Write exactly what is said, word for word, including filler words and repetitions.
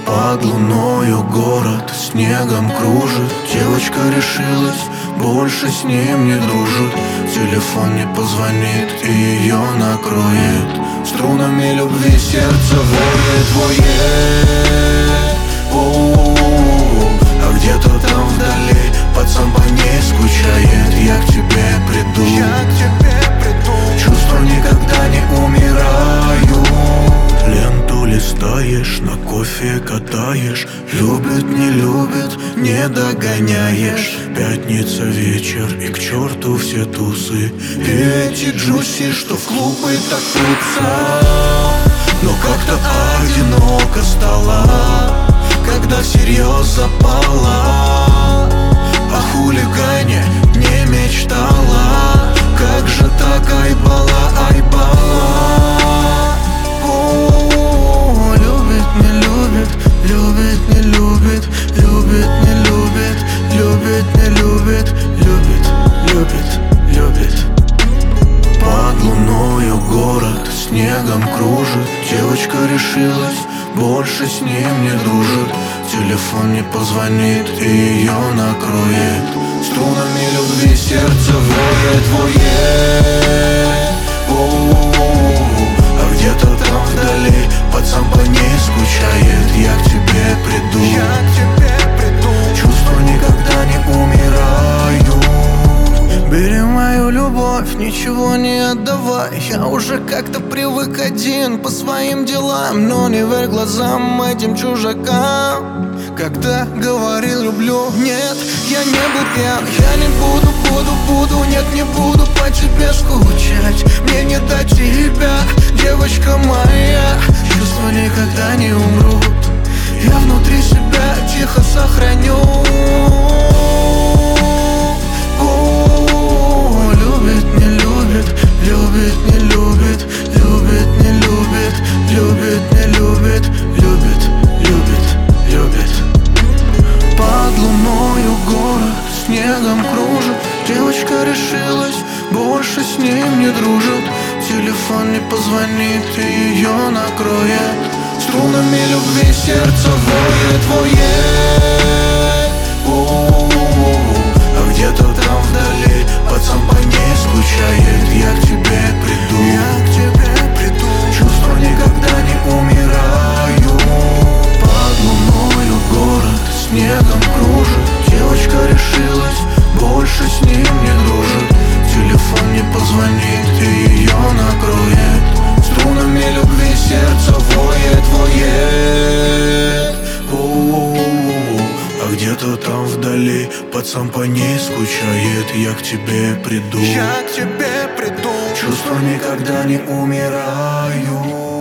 Под луною город снегом кружит. Девочка решилась, больше с ним не дружит. Телефон не позвонит и ее накроет. Струнами любви сердце воет, воет. О-о-о-о. А где-то там вдали пацан по ней скучает. Я к тебе приду, я к тебе приду. Чувства никогда не умирают. Ленту листаешь, на кофе катаешь. Любит, не любит, не догоняешь. Пятница вечер и к черту все тусы. И эти джуси, что в клубы так трутся. Но как-то одиноко стало, когда всерьез запала. О хулигане не мечтала. Как же так, айбала, айбала. О, любит, не любит, любит, не любит, любит, не любит, любит, не любит, любит, любит, любит. Под луною город снегом кружит. Девочка решилась, больше с ним не дружит. Телефон не позвонит и ее накроет. Струнами любви сердце воет, воет. О-о-о-о. А где-то там вдали пацан по ней скучает. Я к тебе приду, я к тебе приду. Чувства никогда не умирают. Бери мою любовь, ничего не отдавай. Я уже как-то привык один по своим делам. Но не верь глазам этим чужакам. Когда говорил люблю, нет, я не был пьян. Я не буду, буду, буду, нет, не буду по тебе скучать. Мне не до тебя, девочка моя. Чувства никогда не умрут. Я внутри себя тихо сохраню. О, любит, не любит, любит, не любит, любит, не любит, любит, не любит, любит, любит, любит. Под луною город снегом кружит. Девочка решилась, больше с ним не дружит. Телефон не позвонит и ее накроет. Струнами любви сердце воет, воет. О-о-о-о. А где-то там вдали пацан по ней скучает. Я к тебе приду, я к тебе приду. Чувства никогда не умирают. Под луною город снегом кружит. Девочка решилась, больше с ним не дружит. Телефон не позвонит и ее накроет. Струнами любви сердце воет, воет. О-о-о-о. А где-то там вдали пацан по ней скучает. Я к тебе приду, я к тебе приду. Чувства никогда не умирают.